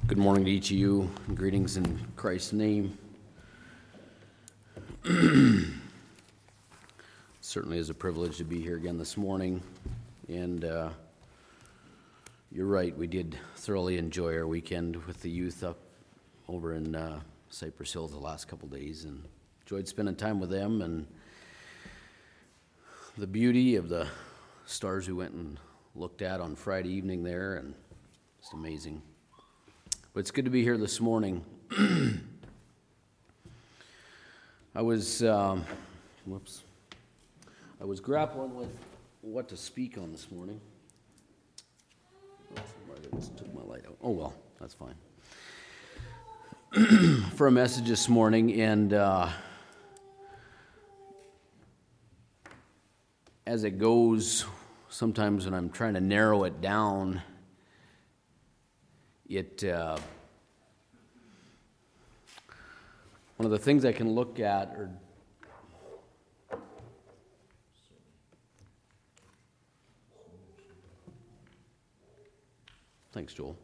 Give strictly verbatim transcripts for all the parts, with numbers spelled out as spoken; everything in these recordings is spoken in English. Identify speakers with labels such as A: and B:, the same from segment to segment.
A: Good morning to each of you. Greetings in Christ's name. Certainly is a privilege to be here again this morning. And uh, you're right, we did thoroughly enjoy our weekend with the youth up over in uh, Cypress Hills the last couple days, and enjoyed spending time with them and the beauty of the stars we went and looked at on Friday evening there, and it's amazing. But it's good to be here this morning. I was, um, whoops, I was grappling with what to speak on this morning. Oops, I just took my light out. Oh well, that's fine. For a message this morning, and uh, as it goes, sometimes when I'm trying to narrow it down, It, uh, one of the things I can look at are thanks, Joel.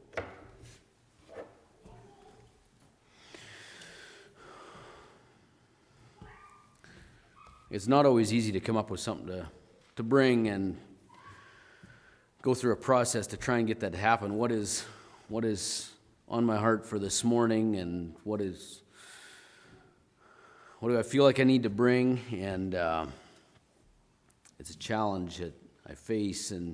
A: It's not always easy to come up with something to, to bring and go through a process to try and get that to happen. What is What is on my heart for this morning, and what is what do I feel like I need to bring? And uh, it's a challenge that I face, and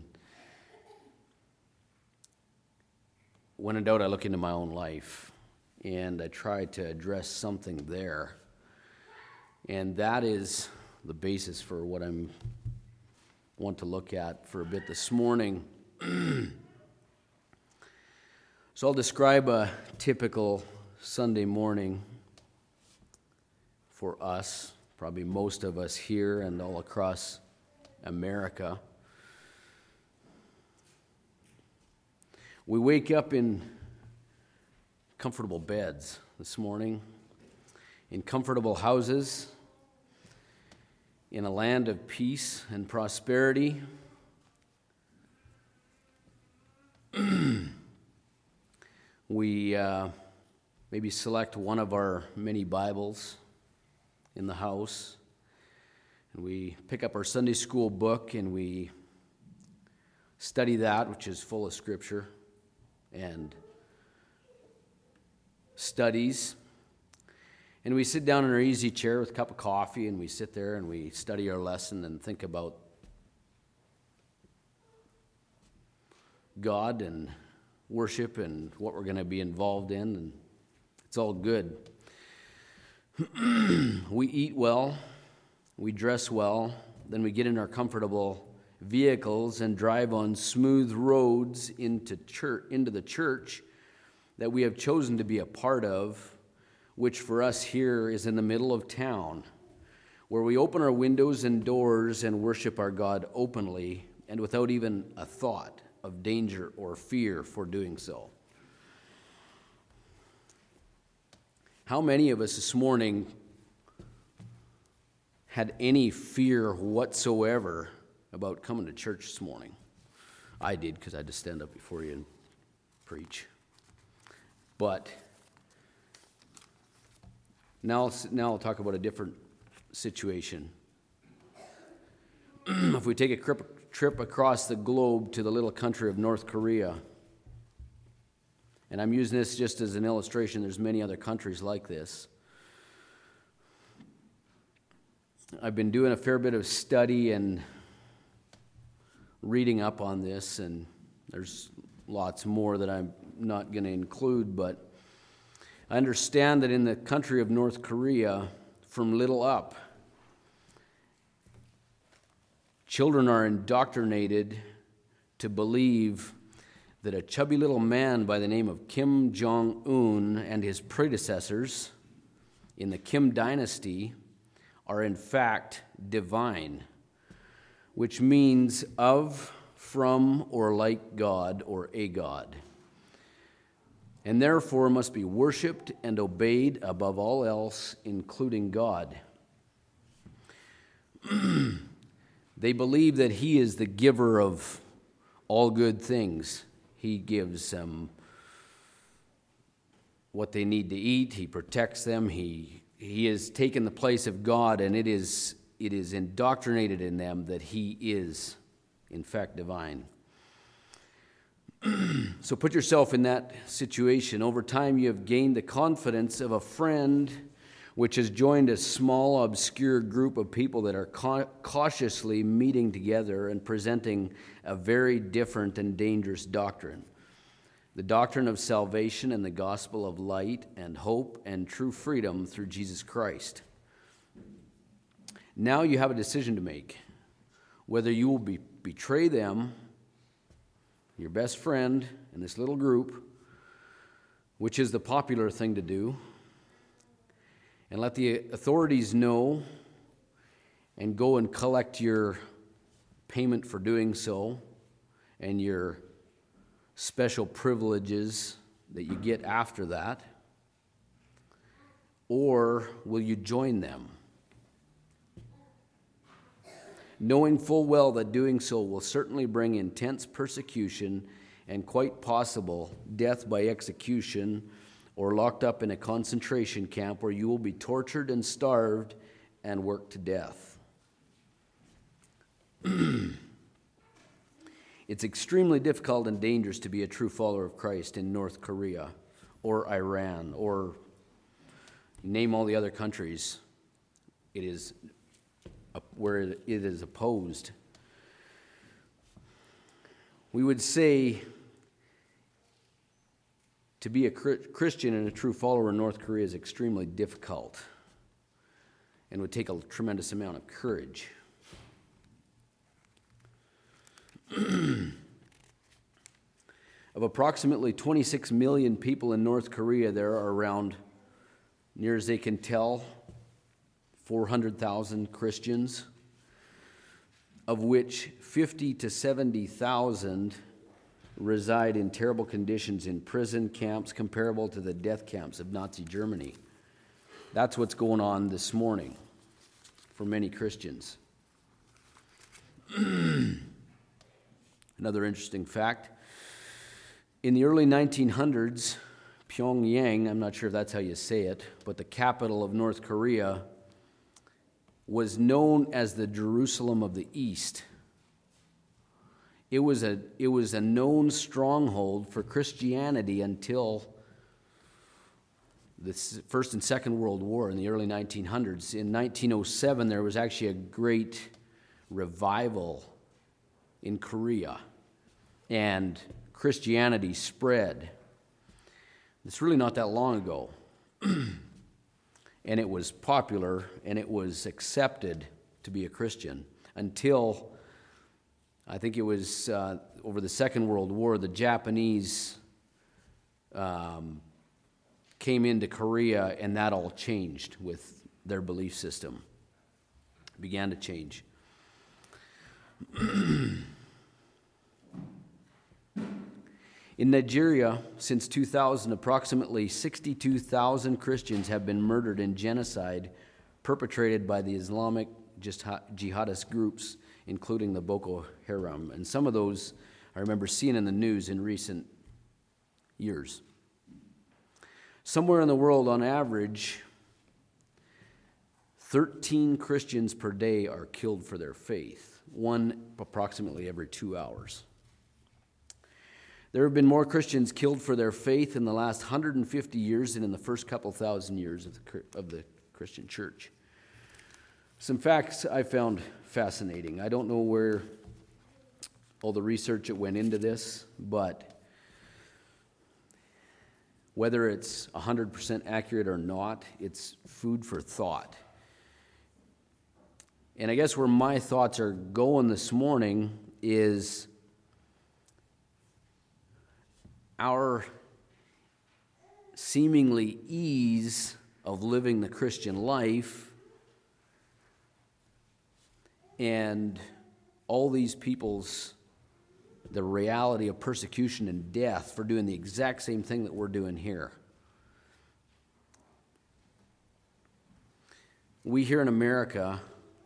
A: when in doubt, I look into my own life, and I try to address something there. And that is the basis for what I'm want to look at for a bit this morning. So I'll describe a typical Sunday morning for us, probably most of us here and all across America. We wake up in comfortable beds this morning, in comfortable houses, in a land of peace and prosperity. We uh, maybe select one of our many Bibles in the house, and we pick up our Sunday school book, and we study that, which is full of Scripture and studies. And we sit down in our easy chair with a cup of coffee, and we sit there and we study our lesson and think about God and worship and what we're going to be involved in, and it's all good. We eat well, we dress well, then we get in our comfortable vehicles and drive on smooth roads into church, into the church that we have chosen to be a part of, which for us here is in the middle of town, where we open our windows and doors and worship our God openly and without even a thought of danger or fear for doing so. How many of us this morning had any fear whatsoever about coming to church this morning? I did, because I had to stand up before you and preach. But now, now I'll talk about a different situation. If we take a trip trip across the globe to the little country of North Korea. And I'm using this just as an illustration. There's many other countries like this. I've been doing a fair bit of study and reading up on this, and there's lots more that I'm not going to include, but I understand that in the country of North Korea, from little up, children are indoctrinated to believe that a chubby little man by the name of Kim Jong-un and his predecessors in the Kim dynasty are in fact divine, which means of, from, or like God, or a God, and therefore must be worshipped and obeyed above all else, including God. They believe that he is the giver of all good things. He gives um, what they need to eat. He protects them. He he has taken the place of God, and it is it is indoctrinated in them that he is, in fact, divine. So put yourself in that situation. Over time, you have gained the confidence of a friend which has joined a small, obscure group of people that are cautiously meeting together and presenting a very different and dangerous doctrine. The doctrine of salvation and the gospel of light and hope and true freedom through Jesus Christ. Now you have a decision to make, whether you will be, betray them, your best friend in this little group, which is the popular thing to do, and let the authorities know and go and collect your payment for doing so and your special privileges that you get after that, or will you join them? Knowing full well that doing so will certainly bring intense persecution and quite possible death by execution or locked up in a concentration camp where you will be tortured and starved and worked to death. It's extremely difficult and dangerous to be a true follower of Christ in North Korea or Iran or name all the other countries. It is where it is opposed. We would say to be a Christian and a true follower in North Korea is extremely difficult and would take a tremendous amount of courage. Of approximately twenty-six million people in North Korea, there are around, near as they can tell, four hundred thousand Christians, of which fifty to seventy thousand reside in terrible conditions in prison camps comparable to the death camps of Nazi Germany. That's what's going on this morning for many Christians. Another interesting fact, in the early nineteen hundreds, Pyongyang, I'm not sure if that's how you say it, but the capital of North Korea, was known as the Jerusalem of the East. It was a it was a known stronghold for Christianity until the First and Second World War in the early nineteen hundreds. In nineteen oh seven, there was actually a great revival in Korea, and Christianity spread. It's really not that long ago. And it was popular, and it was accepted to be a Christian until, I think it was uh, over the Second World War, the Japanese um, came into Korea, and that all changed with their belief system. It began to change. In Nigeria, since two thousand, approximately sixty-two thousand Christians have been murdered in genocide perpetrated by the Islamic jihadist groups, including the Boko Haram. And some of those I remember seeing in the news in recent years. Somewhere in the world, on average, thirteen Christians per day are killed for their faith, one approximately every two hours. There have been more Christians killed for their faith in the last one hundred fifty years than in the first couple thousand years of the, of the Christian church. Some facts I found fascinating. I don't know where all the research that went into this, but whether it's one hundred percent accurate or not, it's food for thought. And I guess where my thoughts are going this morning is our seemingly ease of living the Christian life and all these people's, the reality of persecution and death for doing the exact same thing that we're doing here. We here in America,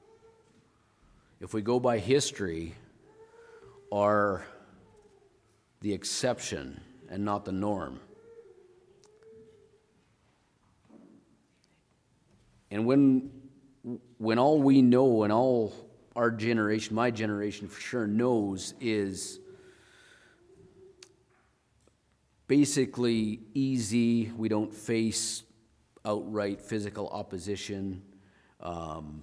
A: if we go by history, are the exception and not the norm. And when when all we know and all our generation, my generation for sure knows, is basically easy, we don't face outright physical opposition. Um,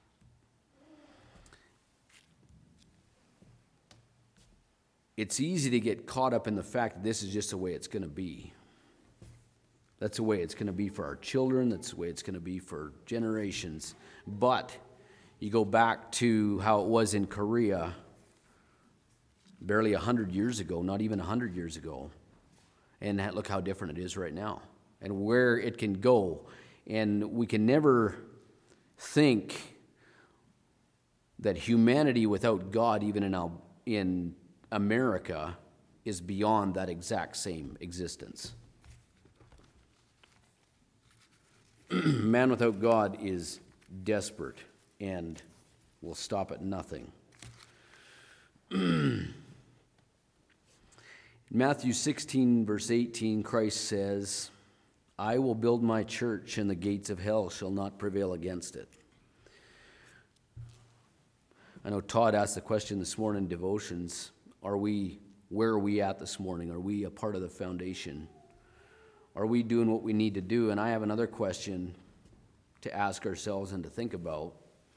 A: it's easy to get caught up in the fact that this is just the way it's going to be. That's the way it's going to be for our children. That's the way it's going to be for generations. But you go back to how it was in Korea barely one hundred years ago, not even one hundred years ago. And look how different it is right now and where it can go. And we can never think that humanity without God, even in, Al- in America, is beyond that exact same existence. Man without God is desperate and will stop at nothing. In Matthew sixteen, verse eighteen, Christ says, I will build my church, and the gates of hell shall not prevail against it. I know Todd asked the question this morning in devotions, are we, where are we at this morning? Are we a part of the foundation? Are we doing what we need to do? And I have another question to ask ourselves and to think about.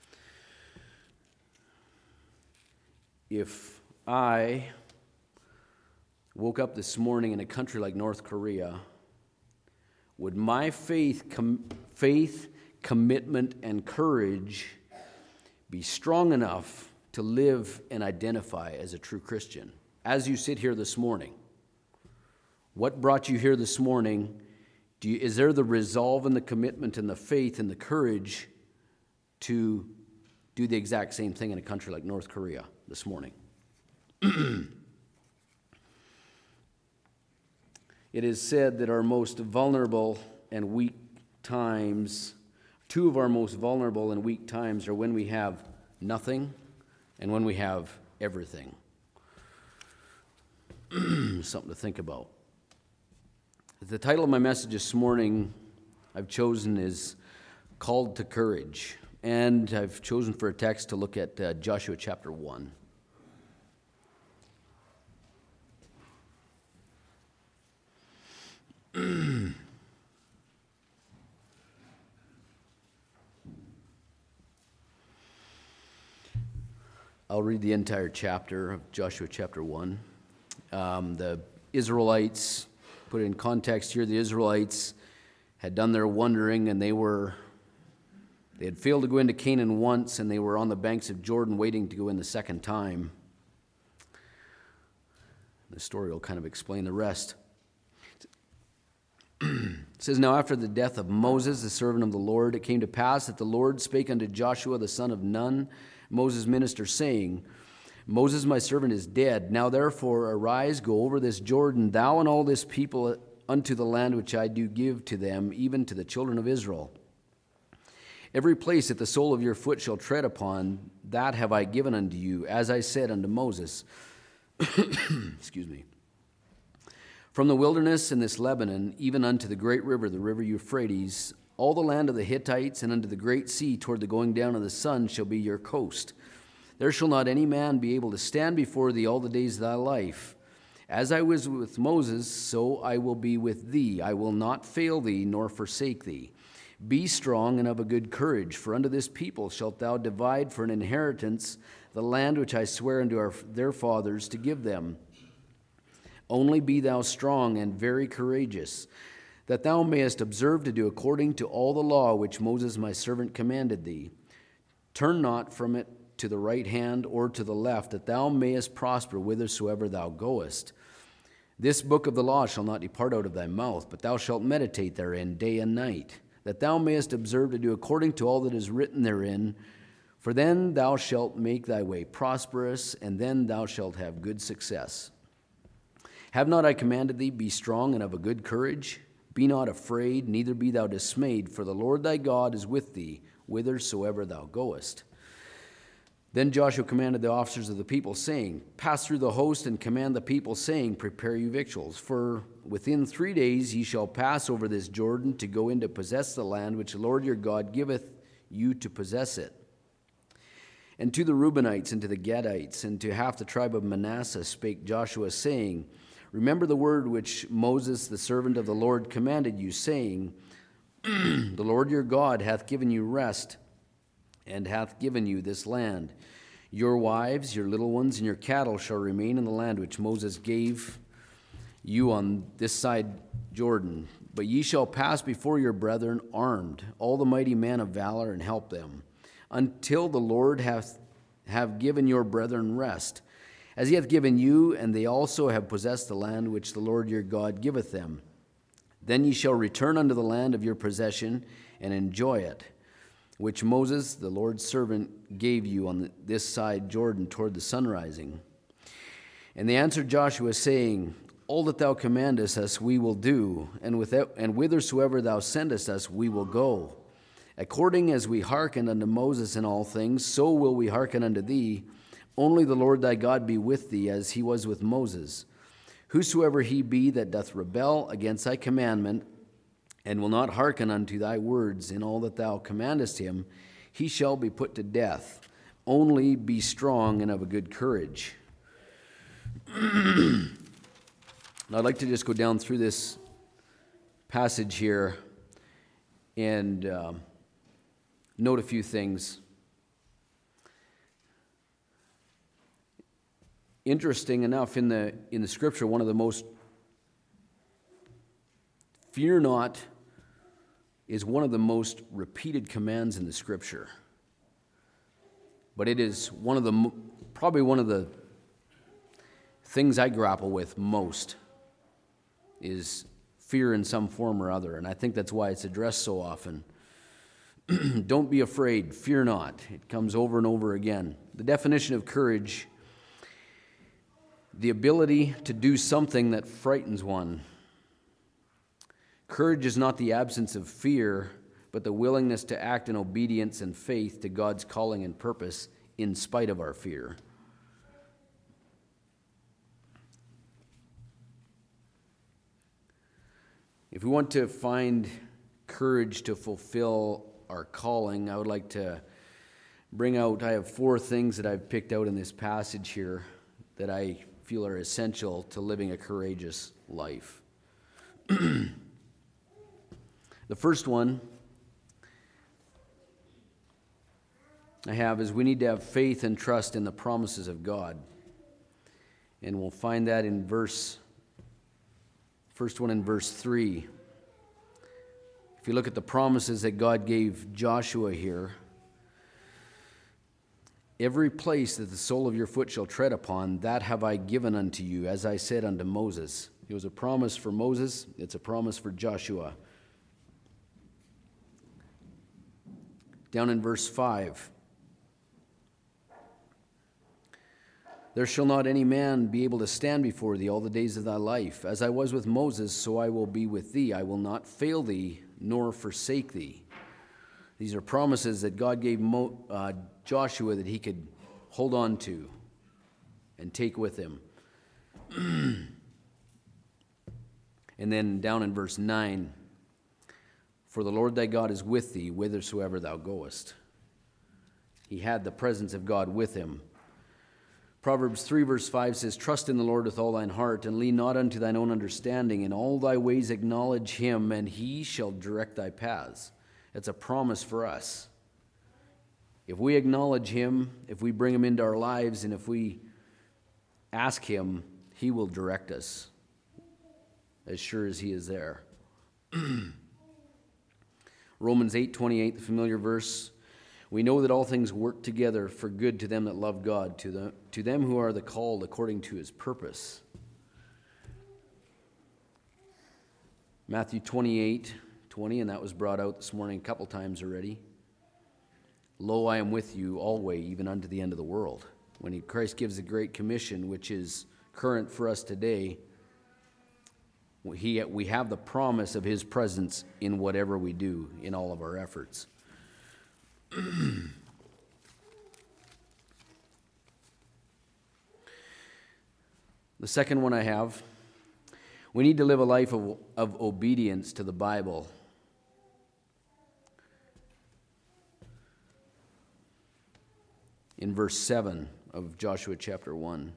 A: If I woke up this morning in a country like North Korea, would my faith, com- faith, commitment, and courage be strong enough to live and identify as a true Christian? As you sit here this morning, what brought you here this morning? Do you, is there the resolve and the commitment and the faith and the courage to do the exact same thing in a country like North Korea this morning? It is said that our most vulnerable and weak times, two of our most vulnerable and weak times are when we have nothing and when we have everything. Something to think about. The title of my message this morning I've chosen is Called to Courage. And I've chosen for a text to look at uh, Joshua chapter one. I'll read the entire chapter of Joshua chapter one. Um, the Israelites, put it in context here, the Israelites had done their wandering, and they were they had failed to go into Canaan once, and they were on the banks of Jordan waiting to go in the second time. The story will kind of explain the rest. It says, Now after the death of Moses, the servant of the Lord, it came to pass that the Lord spake unto Joshua the son of Nun, Moses' minister, saying, Moses my servant is dead. Now therefore arise, go over this Jordan, thou and all this people, unto the land which I do give to them, even to the children of Israel. Every place that the sole of your foot shall tread upon, that have I given unto you, as I said unto Moses. Excuse me. From the wilderness in this Lebanon, even unto the great river, the river Euphrates, all the land of the Hittites, and unto the great sea toward the going down of the sun shall be your coast. There shall not any man be able to stand before thee all the days of thy life. As I was with Moses, so I will be with thee. I will not fail thee, nor forsake thee. Be strong and of a good courage, for unto this people shalt thou divide for an inheritance the land which I swear unto our, their fathers to give them. Only be thou strong and very courageous, that thou mayest observe to do according to all the law which Moses my servant commanded thee. Turn not from it to the right hand or to the left, that thou mayest prosper whithersoever thou goest. This book of the law shall not depart out of thy mouth, but thou shalt meditate therein day and night, that thou mayest observe to do according to all that is written therein. For then thou shalt make thy way prosperous, and then thou shalt have good success. Have not I commanded thee, be strong and of a good courage? Be not afraid, neither be thou dismayed, for the Lord thy God is with thee, whithersoever thou goest. Then Joshua commanded the officers of the people, saying, Pass through the host and command the people, saying, Prepare you victuals, for within three days ye shall pass over this Jordan to go in to possess the land which the Lord your God giveth you to possess it. And to the Reubenites, and to the Gadites, and to half the tribe of Manasseh spake Joshua, saying, Remember the word which Moses the servant of the Lord commanded you, saying, The Lord your God hath given you rest, and hath given you this land. Your wives, your little ones, and your cattle shall remain in the land which Moses gave you on this side Jordan. But ye shall pass before your brethren armed, all the mighty men of valor, and help them, until the Lord hath have given your brethren rest, as he hath given you, and they also have possessed the land which the Lord your God giveth them. Then ye shall return unto the land of your possession, and enjoy it, which Moses, the Lord's servant, gave you on this side Jordan toward the sunrising. And they answered Joshua, saying, All that thou commandest us we will do, and without, and whithersoever thou sendest us we will go. According as we hearkened unto Moses in all things, so will we hearken unto thee. Only the Lord thy God be with thee, as he was with Moses. Whosoever he be that doth rebel against thy commandment, and will not hearken unto thy words in all that thou commandest him, he shall be put to death. Only be strong and of a good courage. I'd like to just go down through this passage here and um, note a few things. Interesting enough, in the in the scripture, one of the most fear not is one of the most repeated commands in the scripture. But it is one of the probably one of the things I grapple with most is fear in some form or other, and I think that's why it's addressed so often. Don't be afraid, fear not. It comes over and over again. The definition of courage: the ability to do something that frightens one. Courage is not the absence of fear, but the willingness to act in obedience and faith to God's calling and purpose in spite of our fear. If we want to find courage to fulfill our calling, I would like to bring out, I have four things that I've picked out in this passage here that I feel are essential to living a courageous life. The first one I have is we need to have faith and trust in the promises of God. And we'll find that in verse, first one in verse three. If you look at the promises that God gave Joshua here, every place that the sole of your foot shall tread upon, that have I given unto you, as I said unto Moses. It was a promise for Moses, it's a promise for Joshua. Down in verse five. There shall not any man be able to stand before thee all the days of thy life. As I was with Moses, so I will be with thee. I will not fail thee, nor forsake thee. These are promises that God gave Mo, uh, Joshua that he could hold on to and take with him. And then down in verse nine, for the Lord thy God is with thee whithersoever thou goest. He had the presence of God with him. Proverbs three verse five says, Trust in the Lord with all thine heart, and lean not unto thine own understanding. In all thy ways acknowledge him, and he shall direct thy paths. It's a promise for us. If we acknowledge him, if we bring him into our lives, and if we ask him, he will direct us, as sure as he is there. Romans eight twenty-eight, the familiar verse. We know that all things work together for good to them that love God, to, the, to them who are the called according to his purpose. Matthew twenty-eight twenty, and that was brought out this morning a couple times already. Lo, I am with you always, even unto the end of the world. When he, Christ gives the Great Commission, which is current for us today, he, we have the promise of his presence in whatever we do, in all of our efforts. The second one I have, we need to live a life of, of obedience to the Bible. In verse seven of Joshua chapter one.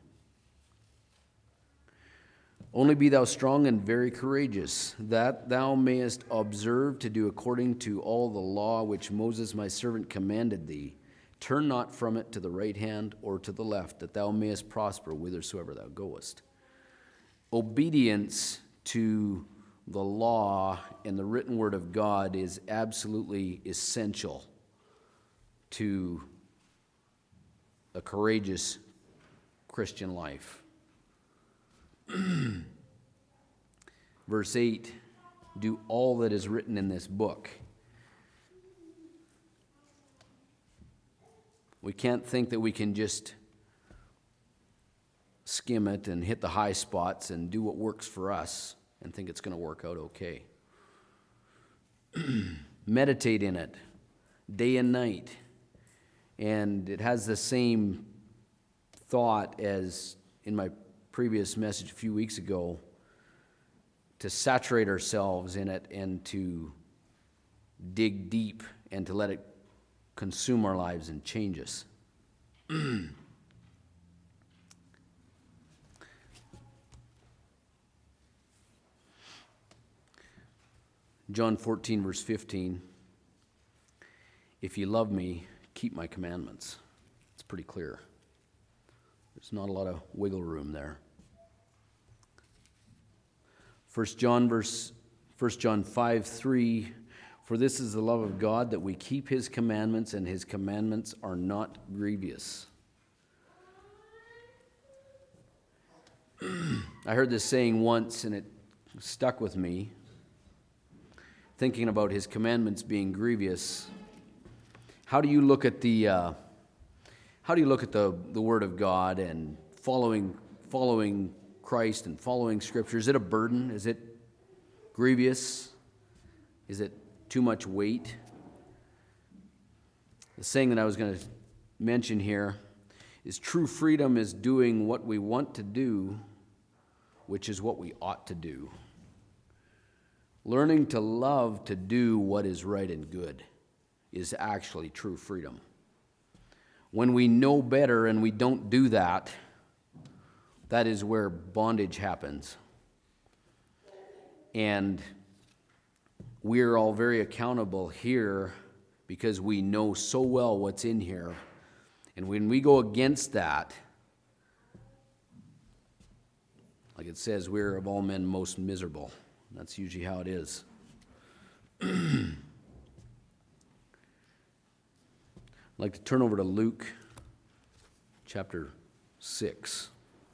A: Only be thou strong and very courageous, that thou mayest observe to do according to all the law which Moses my servant commanded thee. Turn not from it to the right hand or to the left, that thou mayest prosper whithersoever thou goest. Obedience to the law and the written word of God is absolutely essential to a courageous Christian life. Verse eight, do all that is written in this book. We can't think that we can just skim it and hit the high spots and do what works for us and think it's going to work out okay. Meditate in it day and night. And it has the same thought as in my previous message a few weeks ago, to saturate ourselves in it and to dig deep and to let it consume our lives and change us. John fourteen, verse fifteen, if you love me, keep my commandments. It's pretty clear. There's not a lot of wiggle room there. First John verse First John five three, for this is the love of God, that we keep his commandments, and his commandments are not grievous. I heard this saying once and it stuck with me, thinking about his commandments being grievous. How do you look at the uh, how do you look at the, the Word of God and following following Christ and following Scripture? Is it a burden? Is it grievous? Is it too much weight? The saying that I was going to mention here is true freedom is doing what we want to do, which is what we ought to do. Learning to love to do what is right and good is actually true freedom. When we know better and we don't do that, that is where bondage happens. And we're all very accountable here because we know so well what's in here. And when we go against that, like it says, we're of all men most miserable. That's usually how it is. I'd like to turn over to Luke chapter six.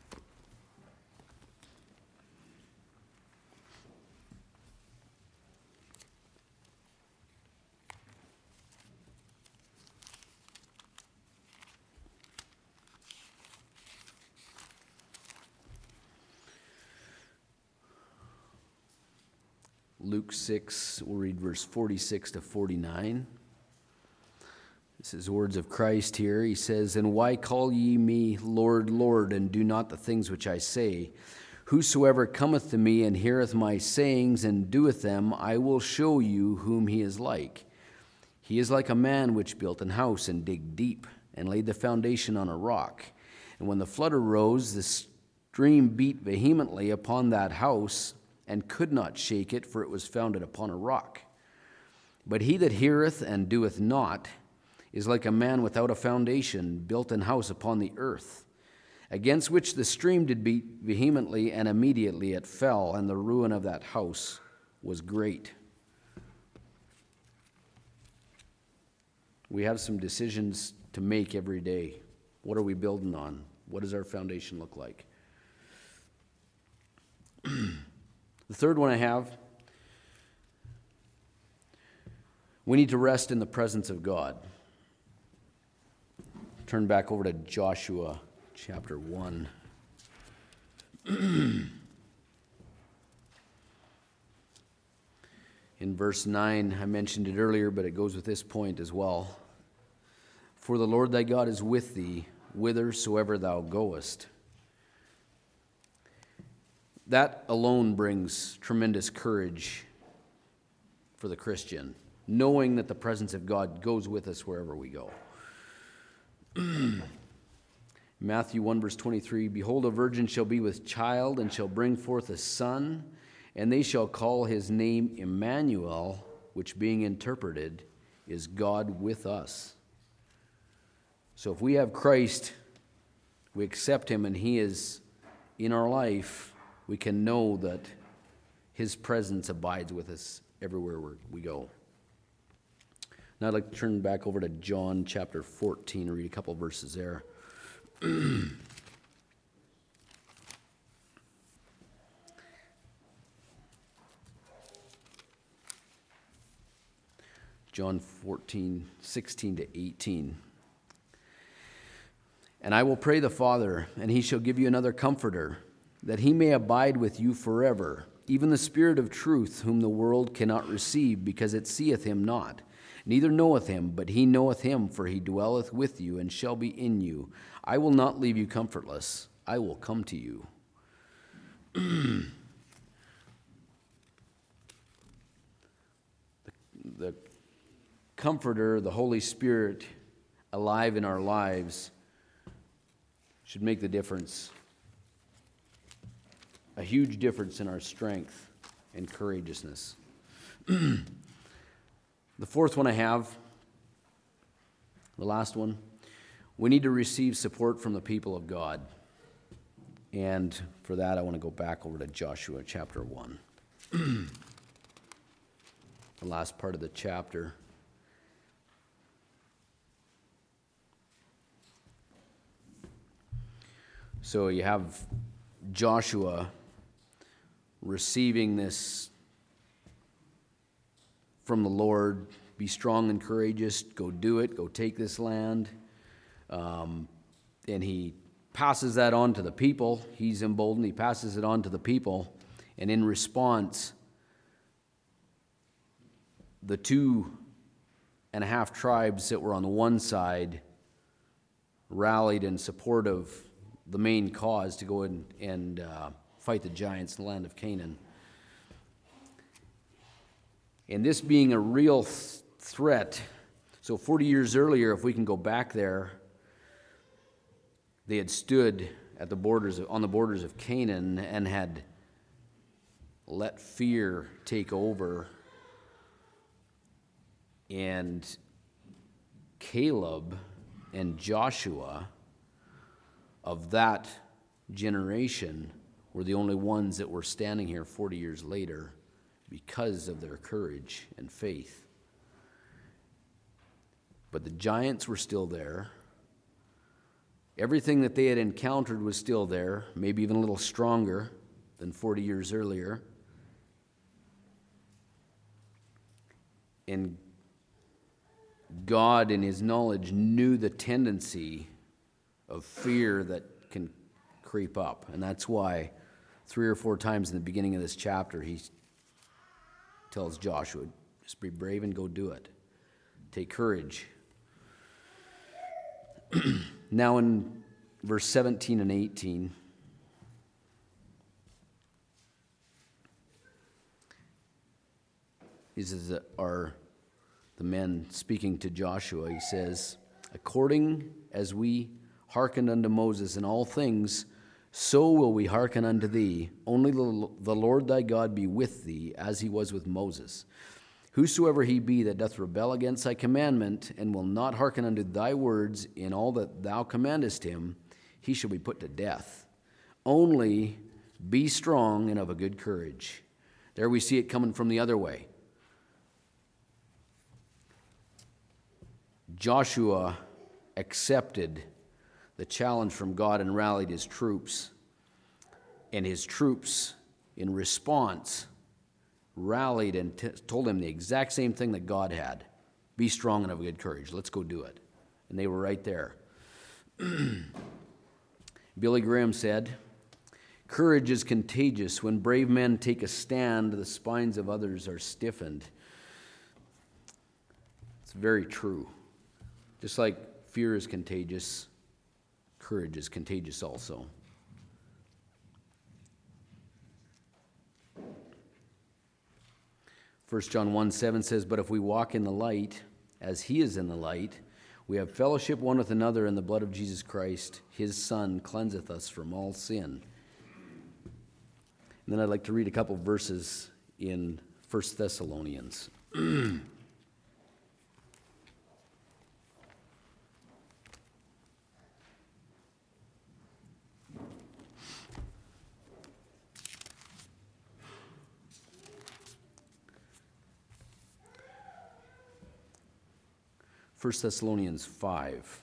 A: Luke six, we'll read verse forty-six to forty-nine. This is words of Christ here. He says, and why call ye me Lord, Lord, and do not the things which I say? Whosoever cometh to me and heareth my sayings and doeth them, I will show you whom he is like. He is like a man which built an house and digged deep, and laid the foundation on a rock. And when the flood arose, the stream beat vehemently upon that house, and could not shake it, for it was founded upon a rock. But he that heareth and doeth not is like a man without a foundation, built an house upon the earth, against which the stream did beat vehemently, and immediately it fell, and the ruin of that house was great. We have some decisions to make every day. What are we building on? What does our foundation look like? The third one I have, we need to rest in the presence of God. Turn back over to Joshua chapter one. In verse nine, I mentioned it earlier, but it goes with this point as well. For the Lord thy God is with thee, whithersoever thou goest. that alone brings tremendous courage for the Christian, knowing that the presence of God goes with us wherever we go. Matthew one, verse twenty-three, Behold, a virgin shall be with child, and shall bring forth a son, and they shall call his name Emmanuel, which being interpreted is God with us. So if we have Christ, we accept him, and he is in our life, we can know that his presence abides with us everywhere we go. Now I'd like to turn back over to John chapter fourteen and read a couple verses there. John fourteen, sixteen to eighteen. And I will pray the Father, and he shall give you another comforter, that he may abide with you forever, even the Spirit of truth, whom the world cannot receive, because it seeth him not, neither knoweth him, but he knoweth him, for he dwelleth with you, and shall be in you. I will not leave you comfortless, I will come to you. the, the Comforter, the Holy Spirit, alive in our lives, should make the difference, a huge difference in our strength and courageousness. The fourth one I have, the last one, we need to receive support from the people of God. And for that, I want to go back over to Joshua chapter one. The last part of the chapter. So you have Joshua receiving this from the Lord, be strong and courageous, go do it, go take this land. Um, and he passes that on to the people. He's emboldened, he passes it on to the people. And in response, the two and a half tribes that were on the one side rallied in support of the main cause to go and, and uh, fight the giants in the land of Canaan. And this being a real th- threat, so forty years earlier, if we can go back there, they had stood at the borders of, on the borders of Canaan and had let fear take over. And Caleb and Joshua of that generation were the only ones that were standing here forty years later because of their courage and faith. But the giants were still there. Everything that they had encountered was still there, maybe even a little stronger than forty years earlier. And God, in his knowledge, knew the tendency of fear that can creep up. And that's why three or four times in the beginning of this chapter, he tells Joshua, just be brave and go do it. Take courage. Now in verse seventeen and eighteen, these are the men speaking to Joshua. He says, according as we hearkened unto Moses in all things, so will we hearken unto thee. Only the Lord thy God be with thee, as he was with Moses. Whosoever he be that doth rebel against thy commandment, and will not hearken unto thy words in all that thou commandest him, he shall be put to death. Only be strong and of a good courage. There we see it coming from the other way. Joshua accepted the challenge from God and rallied his troops. And his troops, in response, rallied and t- told him the exact same thing that God had. Be strong and have good courage. Let's go do it. And they were right there. Billy Graham said, courage is contagious. When brave men take a stand, the spines of others are stiffened. It's very true. Just like fear is contagious, courage is contagious also. First John one seven says, "But if we walk in the light, as he is in the light, we have fellowship one with another, in the blood of Jesus Christ, his Son, cleanseth us from all sin." And then I'd like to read a couple verses in First Thessalonians. First Thessalonians five.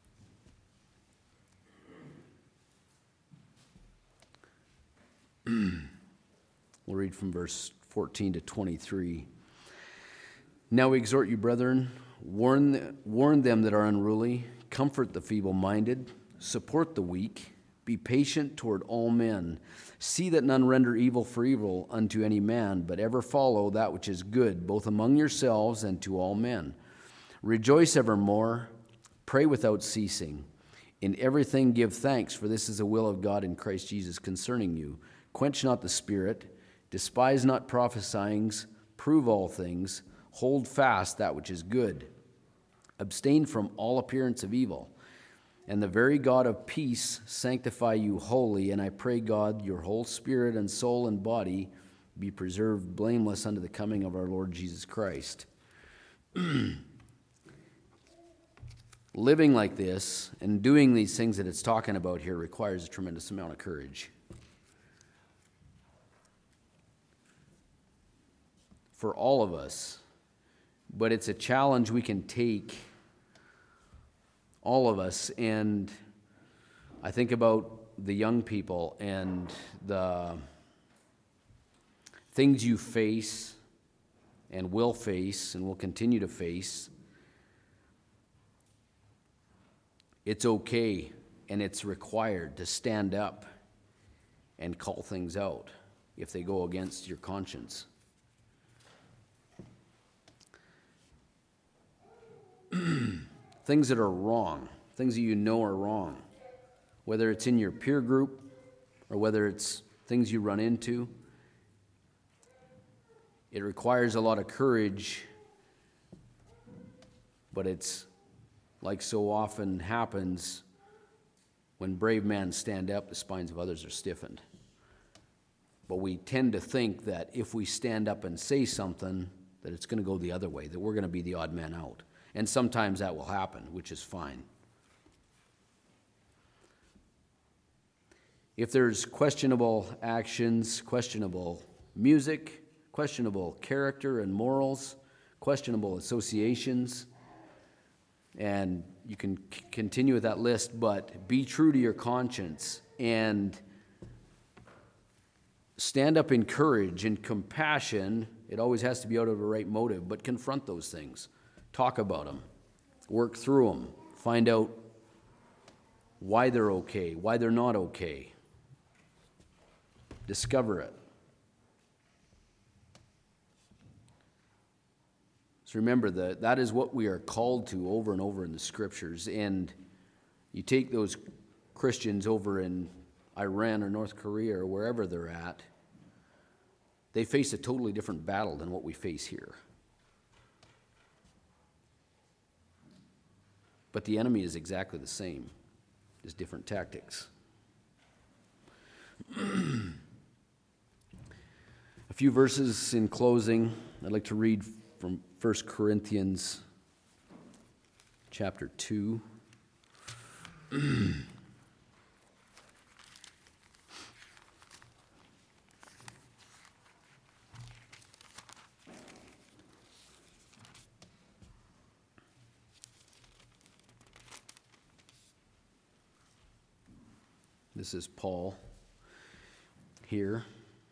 A: We'll read from verse fourteen to twenty-three. "Now we exhort you, brethren, warn, warn them that are unruly, comfort the feeble-minded, support the weak, be patient toward all men. See that none render evil for evil unto any man, but ever follow that which is good, both among yourselves and to all men. Rejoice evermore, pray without ceasing. In everything give thanks, for this is the will of God in Christ Jesus concerning you. Quench not the spirit, despise not prophesying, prove all things, hold fast that which is good. Abstain from all appearance of evil. And the very God of peace sanctify you wholly. And I pray God, your whole spirit and soul and body be preserved blameless unto the coming of our Lord Jesus Christ." Living like this and doing these things that it's talking about here requires a tremendous amount of courage. For all of us. But it's a challenge we can take, all of us. And I think about the young people and the things you face and will face and will continue to face. It's okay and it's required to stand up and call things out if they go against your conscience. Things that are wrong, things that you know are wrong, whether it's in your peer group or whether it's things you run into. It requires a lot of courage, but it's like so often happens when brave men stand up, the spines of others are stiffened. But we tend to think that if we stand up and say something, that it's going to go the other way, that we're going to be the odd man out. And sometimes that will happen, which is fine. If there's questionable actions, questionable music, questionable character and morals, questionable associations, and you can c- continue with that list, but be true to your conscience and stand up in courage and compassion. It always has to be out of a right motive, but confront those things. Talk about them, work through them, find out why they're okay, why they're not okay. Discover it. So remember that that is what we are called to over and over in the scriptures. And you take those Christians over in Iran or North Korea or wherever they're at, they face a totally different battle than what we face here. But the enemy is exactly the same, just different tactics. A few verses in closing. I'd like to read from First Corinthians chapter two. This is Paul here.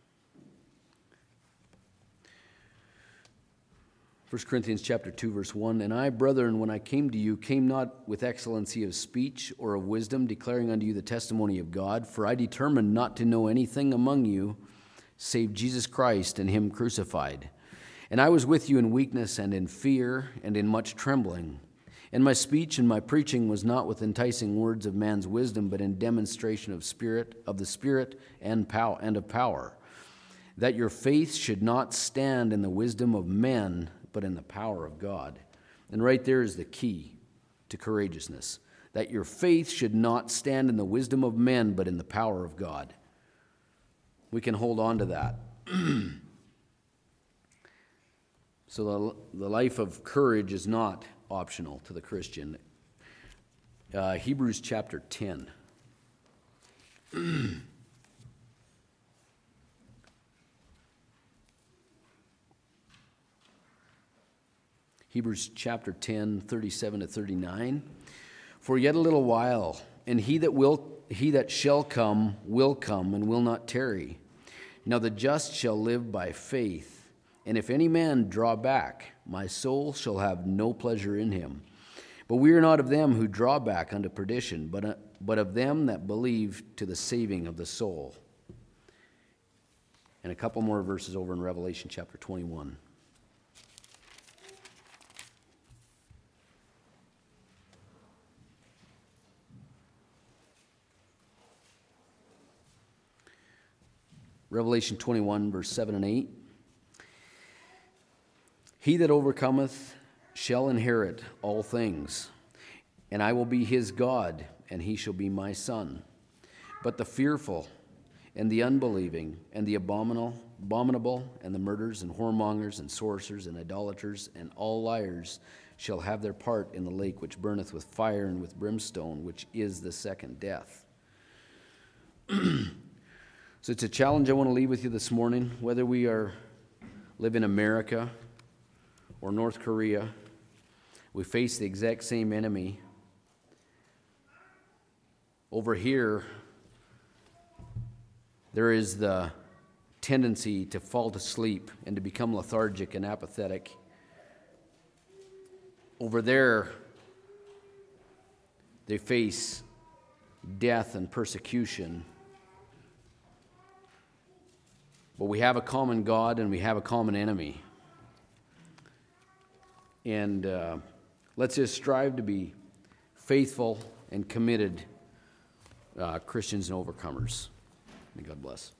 A: First Corinthians chapter two, verse one, "And I, brethren, when I came to you, came not with excellency of speech or of wisdom, declaring unto you the testimony of God. For I determined not to know anything among you, save Jesus Christ and him crucified. And I was with you in weakness and in fear and in much trembling. And my speech and my preaching was not with enticing words of man's wisdom, but in demonstration of spirit, of the Spirit and power and of power, that your faith should not stand in the wisdom of men, but in the power of God. And right there is the key to courageousness. That your faith should not stand in the wisdom of men, but in the power of God. We can hold on to that. So the, the life of courage is not optional to the Christian. Uh, Hebrews chapter ten. Hebrews chapter ten, thirty-seven to thirty-nine. For yet a little while, and he that will, he that shall come will come and will not tarry. Now the just shall live by faith. And if any man draw back, my soul shall have no pleasure in him. But we are not of them who draw back unto perdition, but, uh, but of them that believe to the saving of the soul. And a couple more verses over in Revelation chapter twenty-one. Revelation twenty-one, verse seven and eight. He that overcometh shall inherit all things, and I will be his God, and he shall be my son. But the fearful, and the unbelieving, and the abominable, abominable, and the murderers, and whoremongers, and sorcerers, and idolaters, and all liars shall have their part in the lake which burneth with fire and with brimstone, which is the second death. So it's a challenge I want to leave with you this morning, whether we are live in America or North Korea. We face the exact same enemy. Over here, there is the tendency to fall to sleep and to become lethargic and apathetic. Over there, they face death and persecution. But we have a common God and we have a common enemy. And uh, let's just strive to be faithful and committed uh, Christians and overcomers. May God bless.